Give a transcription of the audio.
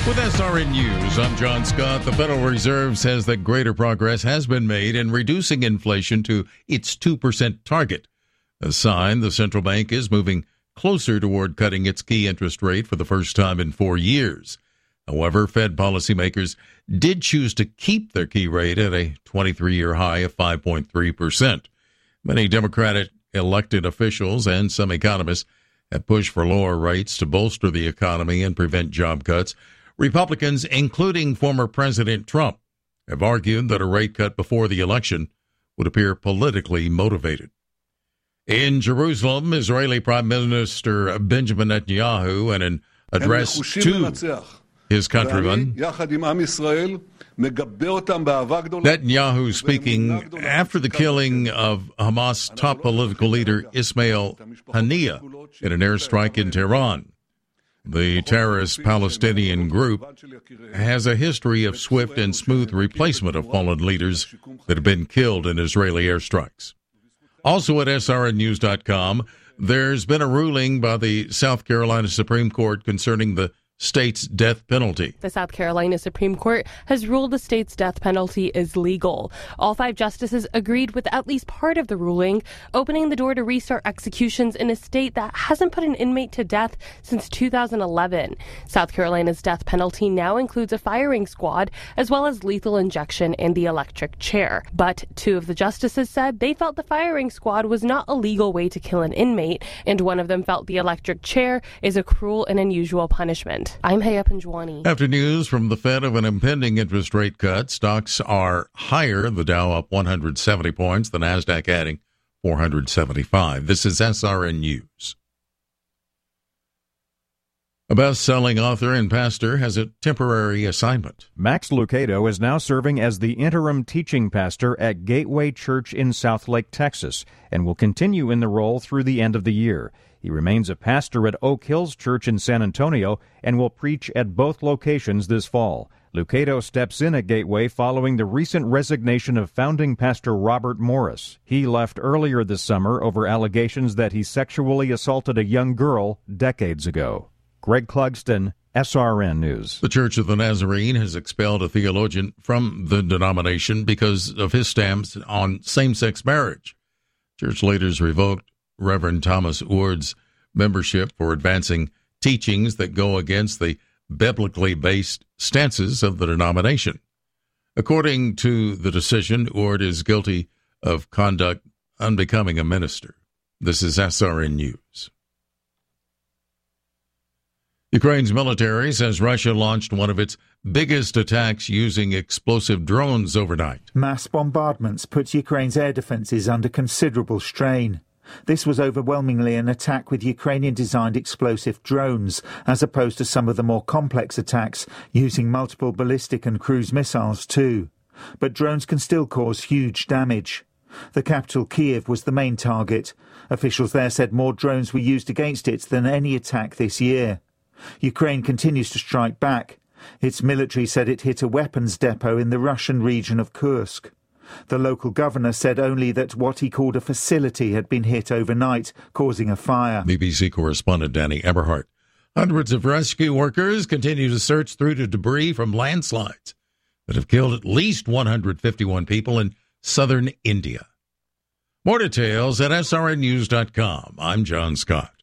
With SRN News, I'm John Scott. The Federal Reserve says that greater progress has been made in reducing inflation to its 2% target. A sign the central bank is moving closer toward cutting its key interest rate for the first time in 4 years. However, Fed policymakers did choose to keep their key rate at a 23-year high of 5.3%. Many Democratic elected officials and some economists have pushed for lower rates to bolster the economy and prevent job cuts. Republicans, including former President Trump, have argued that a rate cut before the election would appear politically motivated. In Jerusalem, Israeli Prime Minister Benjamin Netanyahu, in an address to his countrymen, Netanyahu speaking after the killing of Hamas top political leader Ismail Haniyeh in an airstrike in Tehran. The terrorist Palestinian group has a history of swift and smooth replacement of fallen leaders that have been killed in Israeli airstrikes. Also at srnnews.com, there's been a ruling by the South Carolina Supreme Court concerning the state's death penalty. The South Carolina Supreme Court has ruled the state's death penalty is legal. All 5 justices agreed with at least part of the ruling, opening the door to restart executions in a state that hasn't put an inmate to death since 2011. South Carolina's death penalty now includes a firing squad, as well as lethal injection and the electric chair. But 2 of the justices said they felt the firing squad was not a legal way to kill an inmate, and one of them felt the electric chair is a cruel and unusual punishment. I'm Haya Panjwani. After news from the Fed of an impending interest rate cut, stocks are higher. The Dow up 170 points, the Nasdaq adding 475. This is SRN News. A best-selling author and pastor has a temporary assignment. Max Lucado is now serving as the interim teaching pastor at Gateway Church in Southlake, Texas, and will continue in the role through the end of the year. He remains a pastor at Oak Hills Church in San Antonio and will preach at both locations this fall. Lucado steps in at Gateway following the recent resignation of founding pastor Robert Morris. He left earlier this summer over allegations that he sexually assaulted a young girl decades ago. Greg Clugston, SRN News. The Church of the Nazarene has expelled a theologian from the denomination because of his stance on same-sex marriage. Church leaders revoked Reverend Thomas Ward's membership for advancing teachings that go against the biblically based stances of the denomination. According to the decision, Ward is guilty of conduct unbecoming a minister. This is SRN News. Ukraine's military says Russia launched one of its biggest attacks using explosive drones overnight. Mass bombardments put Ukraine's air defenses under considerable strain. This was overwhelmingly an attack with Ukrainian-designed explosive drones, as opposed to some of the more complex attacks using multiple ballistic and cruise missiles too. But drones can still cause huge damage. The capital, Kyiv, was the main target. Officials there said more drones were used against it than any attack this year. Ukraine continues to strike back. Its military said it hit a weapons depot in the Russian region of Kursk. The local governor said only that what he called a facility had been hit overnight, causing a fire. BBC correspondent Danny Eberhardt. Hundreds of rescue workers continue to search through the debris from landslides that have killed at least 151 people in southern India. More details at srnnews.com. I'm John Scott.